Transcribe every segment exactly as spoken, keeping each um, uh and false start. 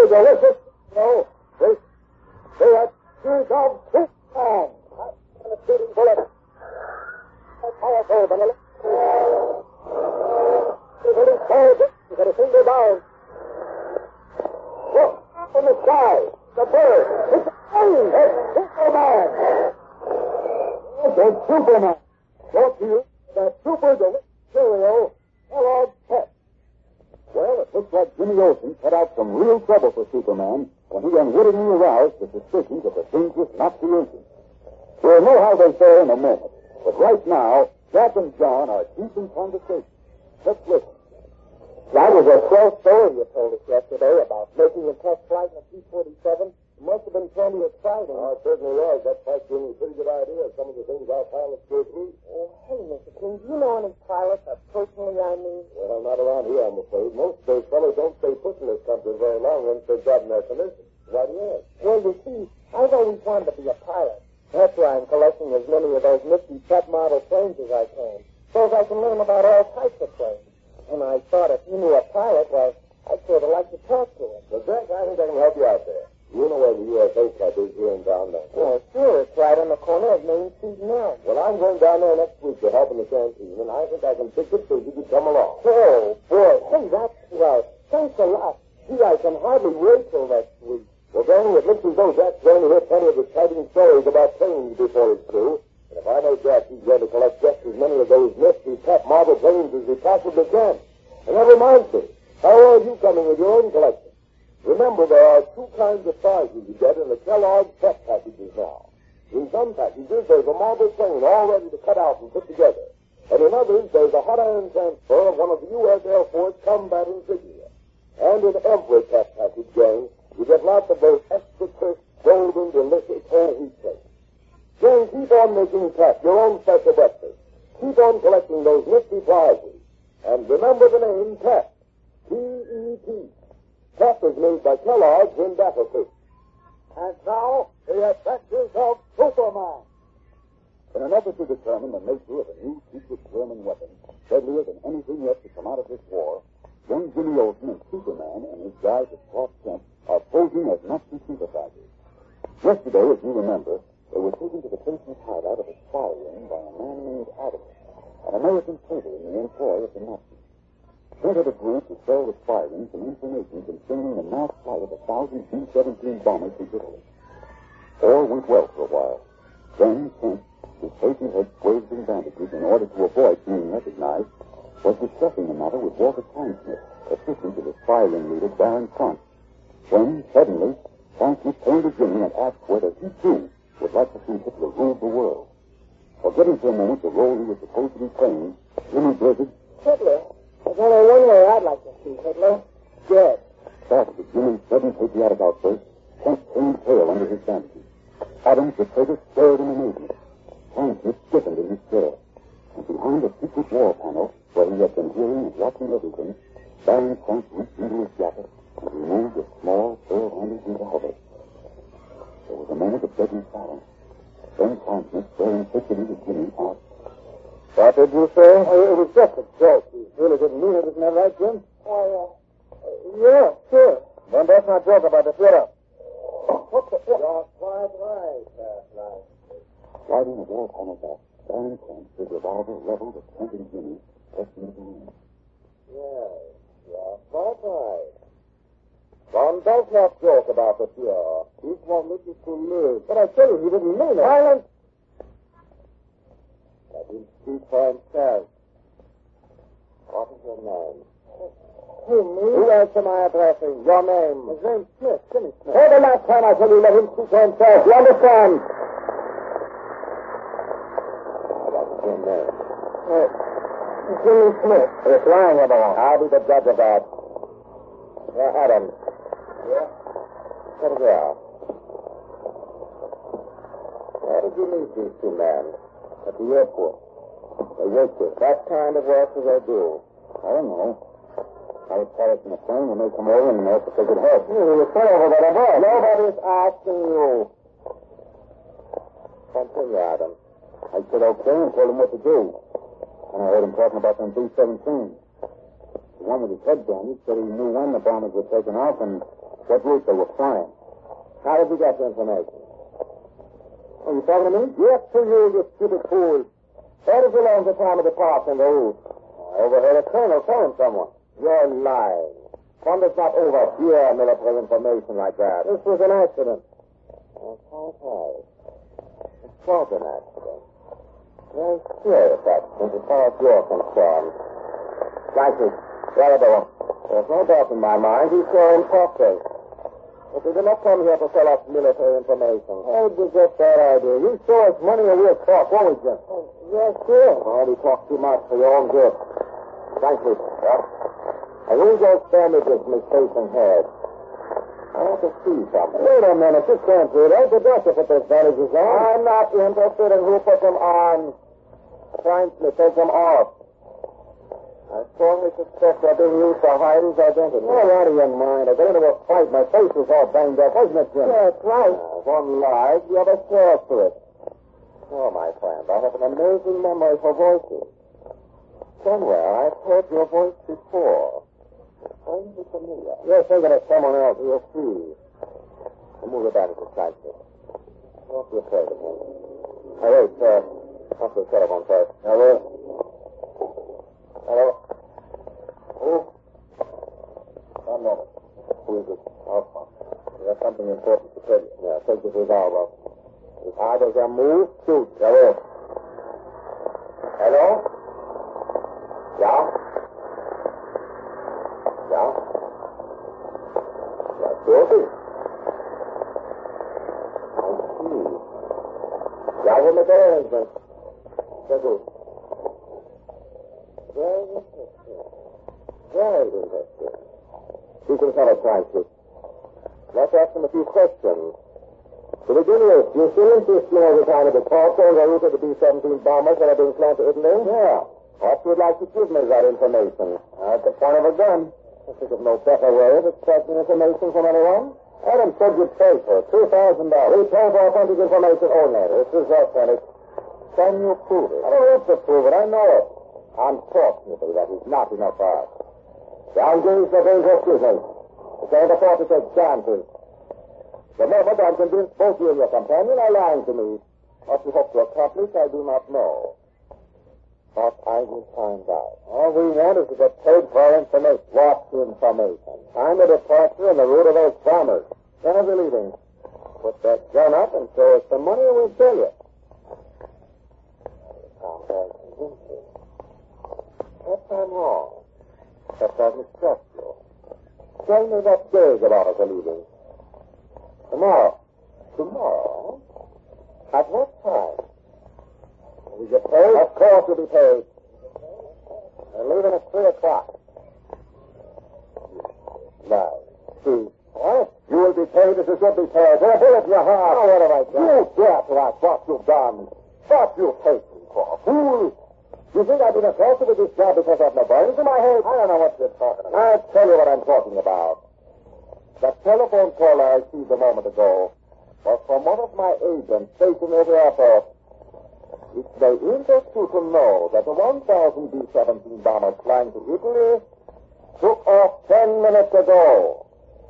delicious. No, they, they are two of Superman. I'm a shooting bullet. More powerful than a little small distance at a single bound. Look, up in the sky, the bird. It's a plane. It's Superman. It's Superman. Brought to you the super delicious cereal, Kellogg's Pep. Well, it looks like Jimmy Olsen cut out some real trouble for Superman when he unwittingly aroused the suspicions of the dangerous Nazi agent. We'll know how they fare in a moment, but right now, Jack and John are deep in conversation. Let's listen. That was a swell story you told us yesterday about making a test flight in a P forty-seven. It must have been plenty exciting. Oh, it certainly was. That flight gave me a pretty good idea of some of the things our pilots go through. Oh, hey, Mister King, do you know any pilots that personally I mean? Well, not around here, I'm afraid. Most of those fellows don't stay put in this country very long once they've gotten their commission. Why do you ask? Well, you see, I've always wanted to be a pilot. That's why I'm collecting as many of those nifty pet model planes as I can, so as I can learn about all types of planes. And I thought if you knew a pilot, well, I'd sort of like to talk to him. Well, Jack, I think I can help you out there. You know where the U S A Club is here in town, don't you? Oh, sure. It's right on the corner of Main Street and Elm. Well, I'm going down there next week to help in the canteen, and I think I can fix it so you can come along. Oh, boy. Hey, that's swell. Thanks a lot. Gee, I can hardly wait till next week. Well, Danny, it looks as though Jack's going to hear plenty of exciting stories about planes before he's through. And if I know Jack, he's going to collect just as many of those nifty pet model planes as he possibly can. And that reminds me, how are you coming with your own collection? Remember, there are two kinds of prizes you get in the Kellogg's Pep packages now. In some packages, there's a model plane all ready to cut out and put together. And in others, there's a hot iron transfer of one of the U S Air Force combat insignia. And in every Pep package, gang, you get lots of those extra crisp, golden, delicious whole wheat flakes. Gang, keep on making Pep your own special breakfast. Keep on collecting those nifty prizes. And remember the name Pep. P E P. Pep is made by Kellogg's in Battle Creek. And now, the adventures of Superman. In an effort to determine the nature of a new secret German weapon, deadlier than anything yet to come out of this war, young Jimmy Olsen and Superman and his guys at Clark Kent are posing as Nazi sympathizers. Yesterday, as you remember, they were taken to the policeman's hideout of a spy ring by a man named Adams, an American traitor in the employ of the Nazis. Kent had agreed to sell the spy ring some information concerning the mass flight of a thousand B seventeen bombers to Italy. All went well for a while. Then Kent, whose face and head swathed in bandages in order to avoid being recognized, was discussing the matter with Walter Kleinsmith, assistant to the spy ring leader, Baron Franz. When, suddenly, Kleinsmith turned to Jimmy and asked whether he, too, would like to see Hitler rule the world. Forgetting for a moment the role he was supposed to be playing, Jimmy blurted, Hitler? There's only one way I'd like to see Hitler. Dead. Startled at Jimmy's sudden patriotic outburst, Kent turned pale under his bandages. Adams, the traitor, stared in amazement. Kleinsmith stiffened in his chair. And behind a secret wall panel, where he had been hearing and watching everything, Baron Franz reached into his jacket and removed a small, fur-handled revolver. There was a moment of deadly silence. Then Kleinsmith, staring fixedly at Jimmy, asked, What did you say? Oh, it was just a joke. You really didn't mean it, isn't that right, Jim? Why, uh, yeah, sure. Then let's not joke about the theater. What the... You're quite right, last night. Sliding the wall panel back, Baron Franz, his revolver leveled at Kent and Jimmy, pressed into the room. Yes, you're quite right. One does not joke about the Fuhrer. He's wanted to live. But I tell you, he didn't mean it. Silence! Let him speak for himself. What is your name? Who, me? Who answer my addressing? Your name? His name's Smith, Jimmy Smith. Hey, the last time I tell you, let him speak for himself. You understand? What is your name? Uh, Jimmy Smith. It's lying, everyone. I'll be the judge of that. You're Adams. Yeah? What is that? Where did you meet these two men? At the airport. They work with. What kind of work do they do? I don't know. I was piloting the plane when they come over and asked if they could help. You were sent over there above. Nobody's asking you. Continue, Adam. I said okay and told him what to do. And I heard him talking about them B seventeens. The one with his head bandaged said he knew when the bombers were taken off and What route they were flying. How did you get the information? Are you talking to me? Yes, to you, you stupid fool. Where did you learn the time of departure and the route? I overheard a colonel telling someone. You're lying. One does not overhear military information like that. This was an accident. Oh, okay. It was an accident. Very serious accident as far as you're concerned. Francis, Theodore, there's no doubt in my mind he's so imposter. But he did not come here to sell us military information. How did you get that idea? You show us money or we'll talk, won't we, Jim? Oh, yes, sir. Oh, you talk too much for your own good. Frankly, yeah. I will go stand with this Miss Face head. I want to see something. Wait a minute, you can't do that. The doctor put those bandages on. I'm not interested in who put them on. Frankly, take them off. I strongly suspect they're being used to hide his identity. Oh, out of your mind. I got into a fight. My face was all banged up, wasn't it, Jim? Yeah, that's right. Uh, one lies, the other swears to it. Oh, my friend, I have an amazing memory for voices. Somewhere I've heard your voice before. Strangely familiar. You're thinking of someone else. You'll see. We'll move it back to Francis. Don't be afraid of him. Hey, wait, sir. Off the telephone first. Hello? Hello? Who? One moment. Who is it? Oh, we have something important to tell you. Yeah, take this revolver. As hard as I move, shoot. Hello? Hello? Yeah? Yeah? Yeah, sure it is. I see. Yeah, we'll make arrangements. Very good. Very interesting. Very interesting. You can tell us, Francis. Let's ask him a few questions. To begin with, you still insist you know the time of the call on the route of the B seventeen bombers that are being flown to Italy? Yeah. Perhaps you'd like to give me that information. At the point of a gun. I think of no better way of extracting information from anyone. Adam said you'd pay for it. two thousand dollars. We pay for authentic information only. This is authentic. Can you prove it? I don't have to prove it. I know it. Unfortunately, that is not enough for us. The engaged are dangerous business. We can't afford to take chances. The moment I'm convinced both you and your companion are lying to me. What you hope to accomplish, I do not know. But I will find out. All we want is to get paid for our information. What information? Time of departure and the route of those bombers. When are we leaving? Put that gun up and show us the money and we'll tell you. Sounds very convincing. Perhaps I'm wrong. Perhaps I've mistrust you. Tell me what days about us are leaving. Tomorrow. Tomorrow? At what time? We get paid? Of course we'll be paid. We're leaving at three o'clock. Now, see. What? You will be paid as you should be paid. With a bullet in your heart. Oh, what have I done? You dare to ask what you've done. What you've taken for. Fool. You think I've been assaulted with this job because I've no brains in my head? I don't know what you're talking about. I'll tell you what I'm talking about. The telephone call I received a moment ago was from one of my agents stationed at the airport. It may interest you to know that the one thousand B seventeen bombers flying to Italy took off ten minutes ago.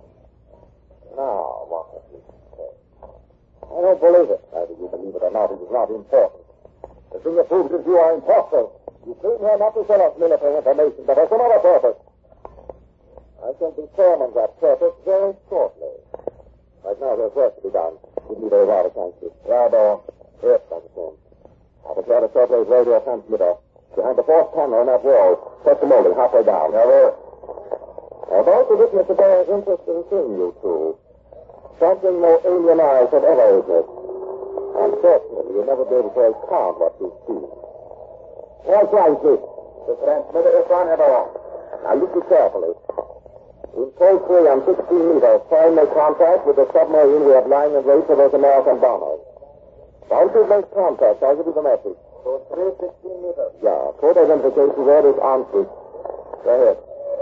Now, what have you to say? I don't believe it. Either you believe it or not, it is not important. The thing that proves is you are imposters. You came here not to sell us military information, but for some other purpose. I can determine that purpose very shortly. Right now, there's work to be done. We need a lot of thanks to Rado. Yes, Congressman. I prepared a shortwave radio transmitter behind the fourth panel on that wall. Set the molding halfway down. Now, there. I've also witnessed a very interesting thing, you two. Something no alien eyes have ever witnessed. Unfortunately, you'll never be able to account what you've seen. What's like this? The transmitter is on at all. Now, listen carefully. In cold free on sixteen meters, try and make contact with the submarine we have lying in wait for those American bombers. Once you've made contact, I'll give you the message. So three sixteen meters? Yeah. Code identification orders answered. Go ahead.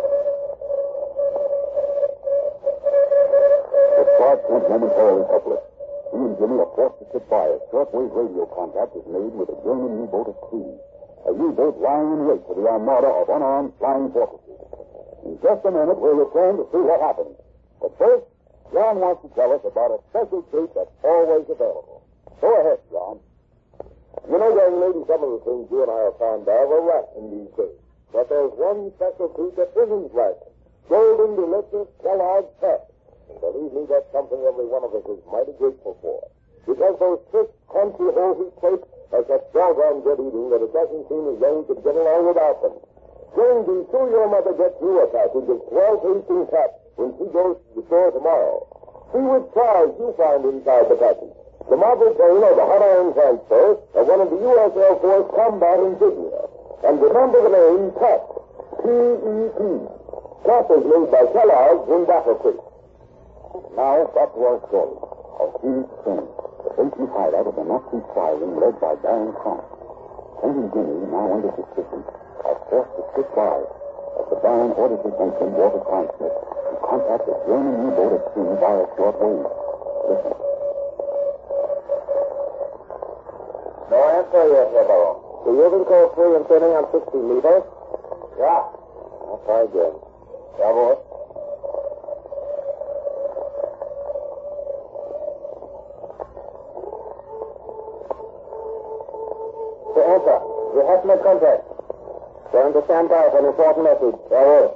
The start went momentarily public. He and Jimmy are forced to sit by as shortwave radio contact is made with a German U-boat at sea. A U-boat lying in wait for the armada of unarmed flying fortresses. In just a minute, we'll return to see what happened. But first, John wants to tell us about a special treat that's always available. Go ahead, John. You know, young lady, some of the things you and I are fond of are lacking these days. But there's one special treat that isn't lacking. Golden, delicious Kellogg's Pep. And believe me, that's something every one of us is mighty grateful for. Because those crisp, crunchy, whole wheat flakes are such doggone good eating that it doesn't seem as though we could get along without them. Jane, be sure your mother gets you a package of twelve tasting Pep when she goes to the store tomorrow. See which prize you find inside the package. The marble plane or the hot iron transfer of one of the U S Air Force combat insignia. And remember the name Pep. P E P. Pep is made by Kellogg's in Battle Creek. Now, back to our story. Of Phoenix Train, the patient hideout of the Nazi firing led by Baron Kranz. Kent and Jimmy, now under suspicion, are forced to sit by as the Baron orders his henchman, Walter Kleinsmith, to contact a German U-boat at sea via shortwave. Listen. No answer yet, Herr Baron. The Jürgen code three and turning on sixty meters? Yeah. I'll try again. Jawohl. The answer. We have made contact. Going to stand by for an important message. Jawohl.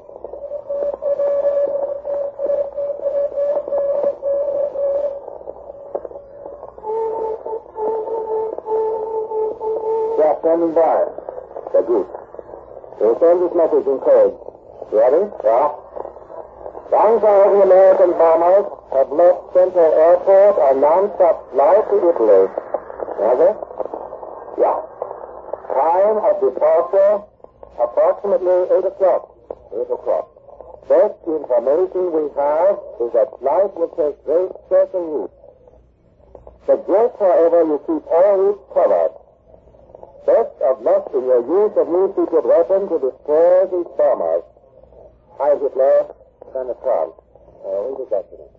Standing by. Sehr gut. We'll send this message in code. Ready? Yeah. one thousand American bombers have left Central Airport on non-stop flight to Italy. Ready? Yeah. Time of departure, approximately eight o'clock. eight o'clock. Best information we have is that flight will take great certain route. Suggest, however, you keep all routes covered. Best of luck in your use of new secret weapon to destroy these bombers. Hi, Hitler. Senator Trump. Uh, read the document.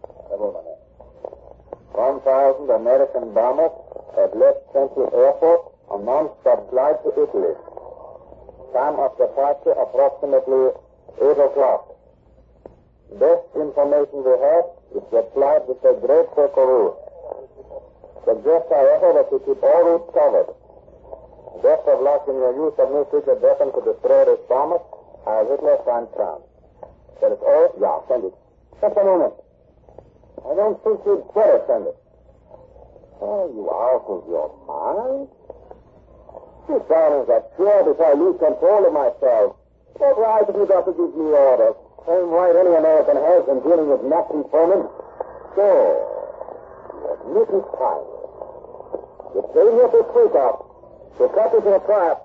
One thousand American bombers have left Central Airport on non-stop flight to Italy. Time of departure approximately eight o'clock. Best information we have is that flight will take great circle route. Suggest, however, that you keep all routes covered. Best of luck in your use of new secret weapon to destroy this bomber. I'll Hitler find Trump. That is all? Yeah, send it. Just a moment. I don't think you'd better send it. Are you out of your mind? Sit down in that chair before I lose control of myself. What right have you got to give me orders? Same right any American has in dealing with Nazi foemen. So, you admit it's time. You came here to speak up. To cut us in a trap.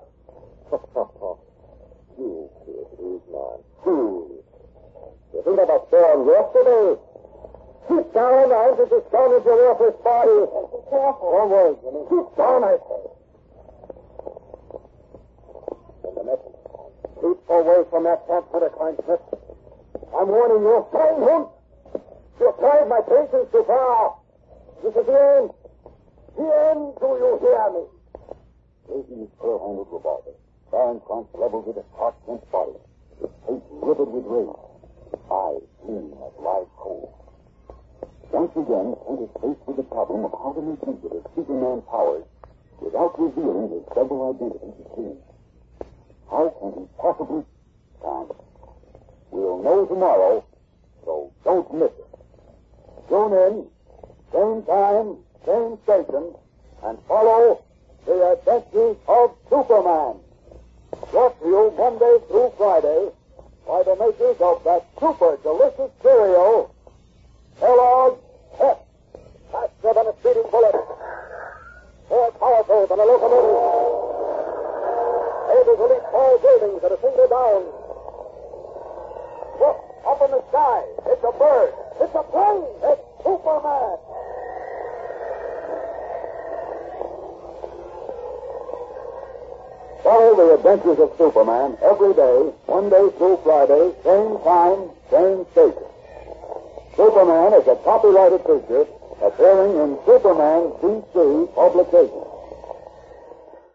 You kid, he's not. Fool. You think I was born yesterday? Sit down now to discount your worthless body. Be careful. Don't worry, Jimmy. Sit down, I say. Send a message. Keep away from that transmitter, Kleinsmith. I'm warning you. Sign him. You've tried my patience too far. This is the end. The end. Do you hear me? Raising his pearl-handled revolver, Baron Kranz leveled it at Clark Kent's body, his face livid with rage, his eyes gleaming like live coal. Once again, Kent is faced with the problem of how to make use of his Superman powers without revealing his double identity to King. How can he possibly... Time. We'll know tomorrow, so don't miss it. Tune in, same time, same station, and follow The Adventures of Superman. Brought to you Monday through Friday by the makers of that super delicious cereal, Kellogg's Pep. Faster than a speeding bullet. More powerful than a locomotive. Able to leap tall buildings at a single bound. Look, up in the sky. It's a bird. It's a plane. It's Superman. Follow the adventures of Superman every day, Monday through Friday, same time, same station. Superman is a copyrighted feature appearing in Superman D C publications.